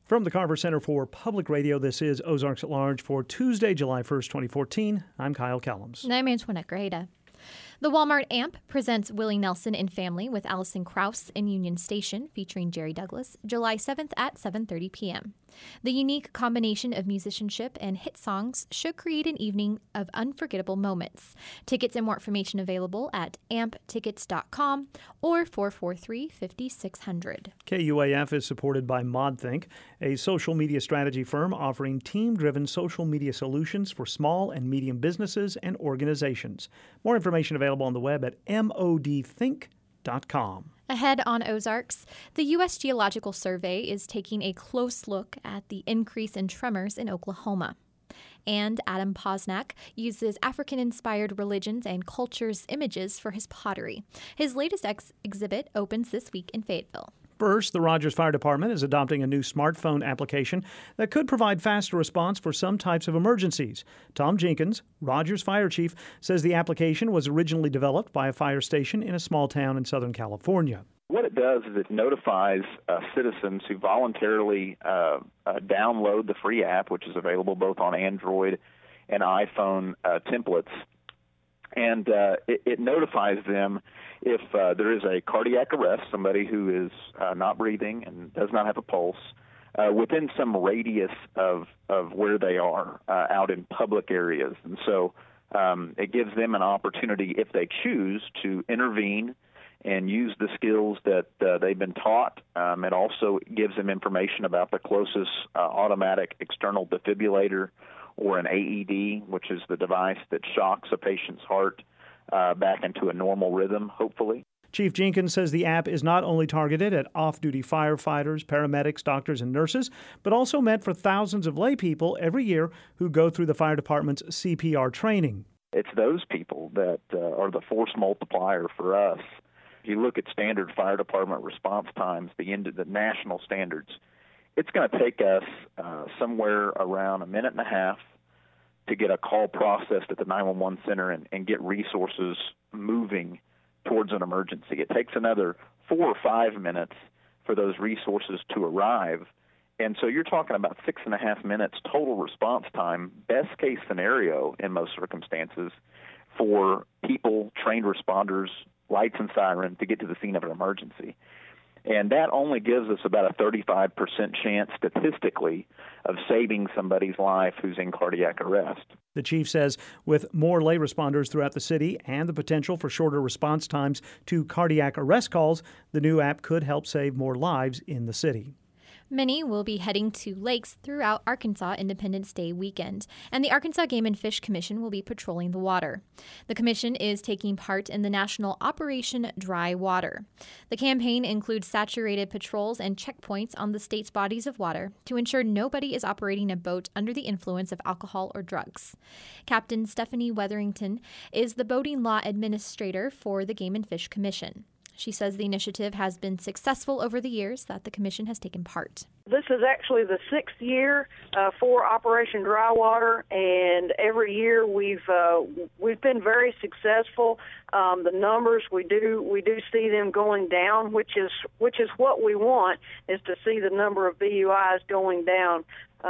From the Carver Center for Public Radio, this is Ozarks at Large for Tuesday, July 1st, 2014. I'm Kyle Kellums. And I'm Antoinette Greda. The Walmart AMP presents Willie Nelson and Family with Allison Krauss in Union Station, featuring Jerry Douglas, July 7th at 7:30 p.m. The unique combination of musicianship and hit songs should create an evening of unforgettable moments. Tickets and more information available at amptickets.com or 443-5600. KUAF is supported by ModThink, a social media strategy firm offering team-driven social media solutions for small and medium businesses and organizations. More information available on the web at modthink.com. Ahead on Ozarks, the U.S. Geological Survey is taking a close look at the increase in tremors in Oklahoma. And Adam Posnack uses African-inspired religions and cultures images for his pottery. His latest exhibit opens this week in Fayetteville. First, the Rogers Fire Department is adopting a new smartphone application that could provide faster response for some types of emergencies. Tom Jenkins, Rogers Fire Chief, says the application was originally developed by a fire station in a small town in Southern California. What it does is it notifies citizens who voluntarily download the free app, which is available both on Android and iPhone templates, and it notifies them if there is a cardiac arrest, somebody who is not breathing and does not have a pulse, within some radius of where they are out in public areas. And so it gives them an opportunity, if they choose, to intervene and use the skills that they've been taught. It also gives them information about the closest automatic external defibrillator or an AED, which is the device that shocks a patient's heart back into a normal rhythm, hopefully. Chief Jenkins says the app is not only targeted at off-duty firefighters, paramedics, doctors, and nurses, but also meant for thousands of lay people every year who go through the fire department's CPR training. It's those people that are the force multiplier for us. If you look at standard fire department response times, the national standards, it's going to take us somewhere around a minute and a half to get a call processed at the 911 center and get resources moving towards an emergency. It takes another 4 or 5 minutes for those resources to arrive. And so you're talking about 6.5 minutes total response time, best case scenario in most circumstances, for people, trained responders, lights and sirens to get to the scene of an emergency. And that only gives us about a 35% chance statistically of saving somebody's life who's in cardiac arrest. The chief says with more lay responders throughout the city and the potential for shorter response times to cardiac arrest calls, the new app could help save more lives in the city. Many will be heading to lakes throughout Arkansas Independence Day weekend, and the Arkansas Game and Fish Commission will be patrolling the water. The commission is taking part in the national Operation Dry Water. The campaign includes saturated patrols and checkpoints on the state's bodies of water to ensure nobody is operating a boat under the influence of alcohol or drugs. Captain Stephanie Wetherington is the boating law administrator for the Game and Fish Commission. She says the initiative has been successful over the years that the commission has taken part. This is actually the 6th year for Operation Dry Water, and every year we've been very successful. The numbers we do see them going down, which is what we want, is to see the number of BUIs going down.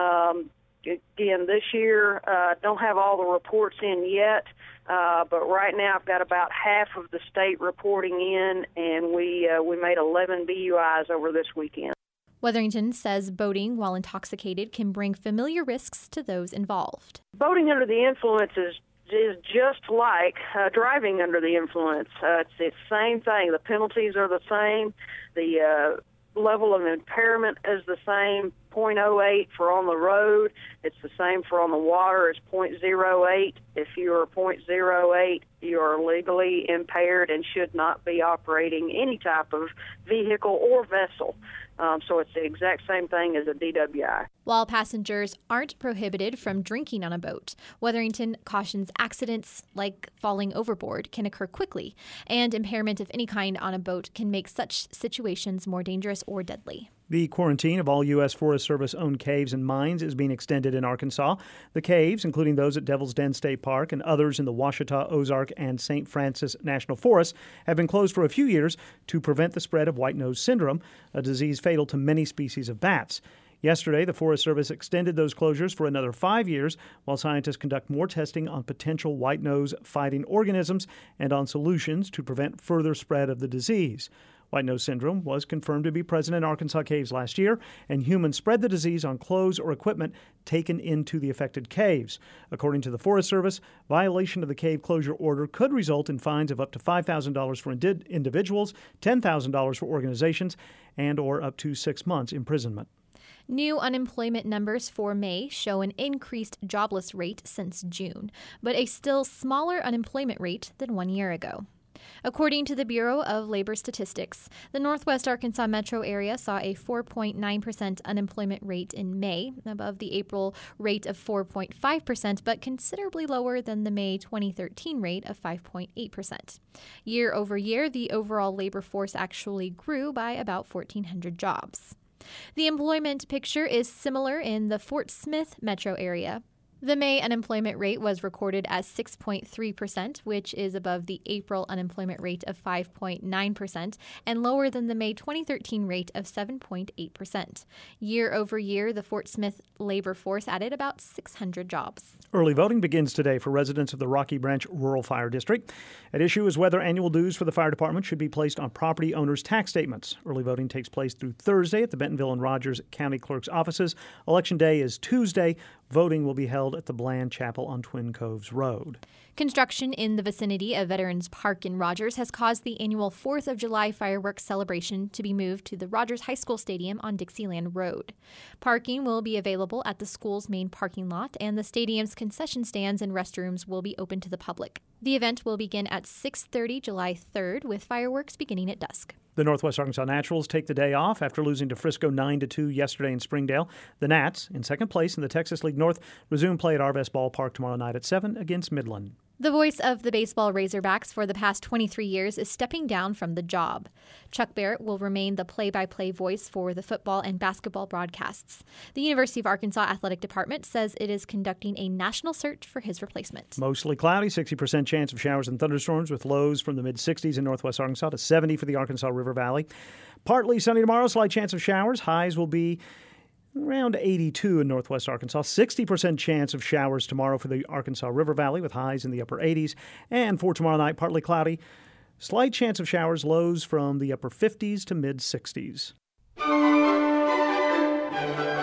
Again, this year, don't have all the reports in yet, but right now I've got about half of the state reporting in, and we made 11 BUIs over this weekend. Wetherington says boating while intoxicated can bring familiar risks to those involved. Boating under the influence is just like driving under the influence. It's the same thing. The penalties are the same. The level of impairment is the same, 0.08 for on the road. It's the same for on the water. It's 0.08. If you are 0.08, you are legally impaired and should not be operating any type of vehicle or vessel. So it's the exact same thing as a DWI. While passengers aren't prohibited from drinking on a boat, Wetherington cautions accidents like falling overboard can occur quickly, and impairment of any kind on a boat can make such situations more dangerous or deadly. The quarantine of all U.S. Forest Service-owned caves and mines is being extended in Arkansas. The caves, including those at Devil's Den State Park and others in the Ouachita, Ozark, and St. Francis National Forests, have been closed for a few years to prevent the spread of white-nose syndrome, a disease fatal to many species of bats. Yesterday, the Forest Service extended those closures for another 5 years while scientists conduct more testing on potential white nose fighting organisms and on solutions to prevent further spread of the disease. White nose syndrome was confirmed to be present in Arkansas caves last year, and humans spread the disease on clothes or equipment taken into the affected caves. According to the Forest Service, violation of the cave closure order could result in fines of up to $5,000 for individuals, $10,000 for organizations, and or up to 6 months imprisonment. New unemployment numbers for May show an increased jobless rate since June, but a still smaller unemployment rate than 1 year ago. According to the Bureau of Labor Statistics, the Northwest Arkansas metro area saw a 4.9% unemployment rate in May, above the April rate of 4.5%, but considerably lower than the May 2013 rate of 5.8%. Year over year, the overall labor force actually grew by about 1,400 jobs. The employment picture is similar in the Fort Smith metro area. The May unemployment rate was recorded as 6.3%, which is above the April unemployment rate of 5.9% and lower than the May 2013 rate of 7.8%. Year over year, the Fort Smith labor force added about 600 jobs. Early voting begins today for residents of the Rocky Branch Rural Fire District. At issue is whether annual dues for the fire department should be placed on property owners' tax statements. Early voting takes place through Thursday at the Bentonville and Rogers County Clerk's offices. Election day is Tuesday. Voting will be held at the Bland Chapel on Twin Coves Road. Construction in the vicinity of Veterans Park in Rogers has caused the annual 4th of July fireworks celebration to be moved to the Rogers High School Stadium on Dixieland Road. Parking will be available at the school's main parking lot, and the stadium's concession stands and restrooms will be open to the public. The event will begin at 6:30 July 3rd, with fireworks beginning at dusk. The Northwest Arkansas Naturals take the day off after losing to Frisco 9-2 yesterday in Springdale. The Nats, in second place in the Texas League North, resume play at Arvest Ballpark tomorrow night at 7 against Midland. The voice of the baseball Razorbacks for the past 23 years is stepping down from the job. Chuck Barrett will remain the play-by-play voice for the football and basketball broadcasts. The University of Arkansas Athletic Department says it is conducting a national search for his replacement. Mostly cloudy, 60% chance of showers and thunderstorms with lows from the mid-60s in northwest Arkansas to 70 for the Arkansas River Valley. Partly sunny tomorrow, slight chance of showers. Highs will be around 82 in northwest Arkansas. 60% chance of showers tomorrow for the Arkansas River Valley with highs in the upper 80s. And for tomorrow night, partly cloudy. Slight chance of showers, lows from the upper 50s to mid 60s.